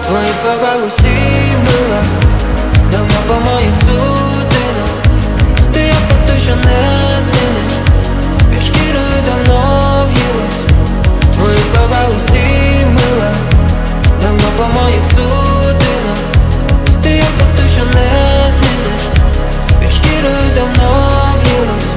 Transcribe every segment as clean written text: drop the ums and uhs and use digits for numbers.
Твої слова усі мила, давно по моїх судинах. Ти як тату, що не зміниш, під шкірою давно в'їлась. Твої слова усі мила, давно по моїх судинах. Ти як тату, що не зміниш, під шкірою давно в'їлась.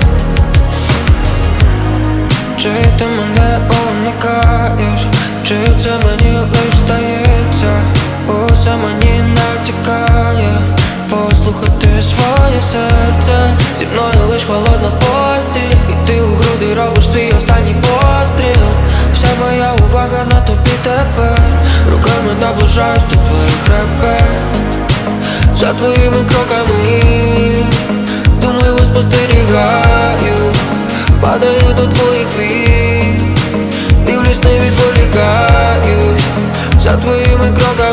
Чи ти мене уникаєш, чи це мені лиш здається? Усе мені натякає послухати своє серце. Зі мною лиш холодна постіль, і ти у груди робиш свій останній постріл. Вся моя увага на тобі тепер, руками наближаюсь до твоїх ребер. За твоїми кроками вдумливо спостерігаю, падаю до твоїх вік, дивлюсь, не відволікаюсь. За твоїми кроками